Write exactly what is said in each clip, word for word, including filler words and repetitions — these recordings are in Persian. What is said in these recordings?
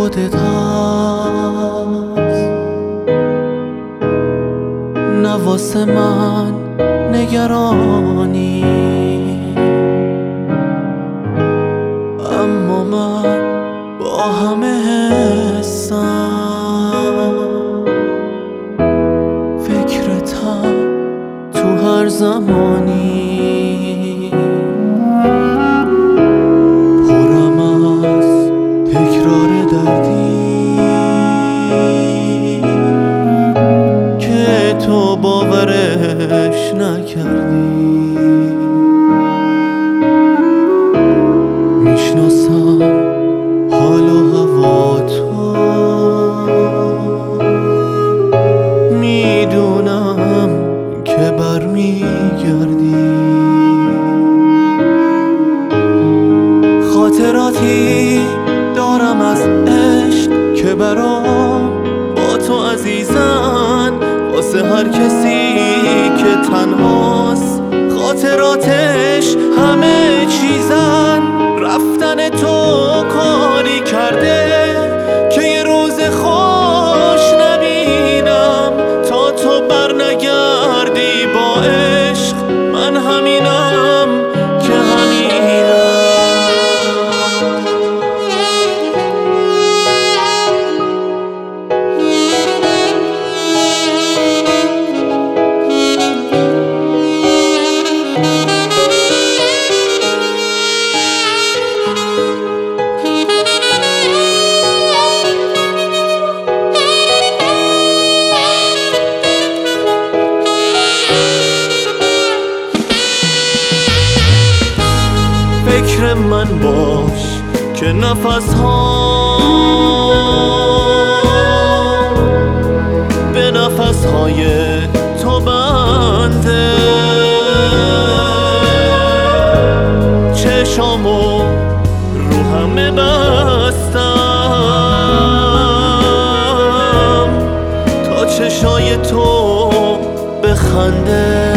خودت هست، نه واسه من نگرانی، اما من با همه حسم فکرتم تو هر زمانی. پرم از تکرار دردی که تو باورش نکردی. میشناسم حال و هوا تو، میدونم که برمیگردی. خاطراتی دارم از عشق که برام با تو عزیزن، واسه هر کسی که تنهاست خاطراتش همه چیزن. رفتن تو کاری کرده که یه روز خوش نبینم، تا تو بر نگردی با عشق. من همینم که همینم. فکر من باش که نفس ها به نفس های تو بنده. چشامو رو همه بستم تا چشای تو بخنده.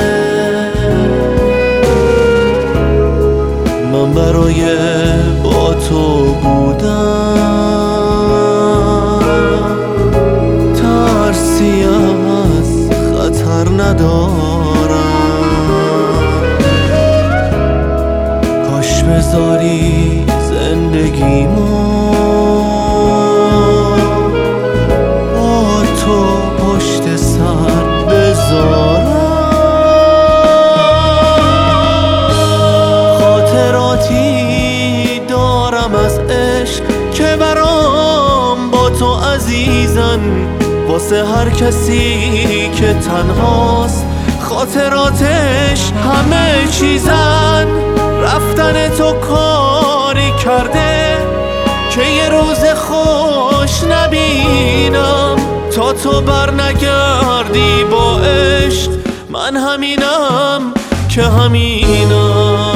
من برای با تو بودم، ترسی از خطر ندارم. کاش بذاری زندگیمو با تو پشت سر بذارم. دارم از عشق که برام با تو عزیزن، واسه هر کسی که تنهاست خاطراتش همه چیزن. رفتن تو کاری کرده که یه روز خوش نبینم، تا تو بر نگردی با عشق. من همینم که همینم.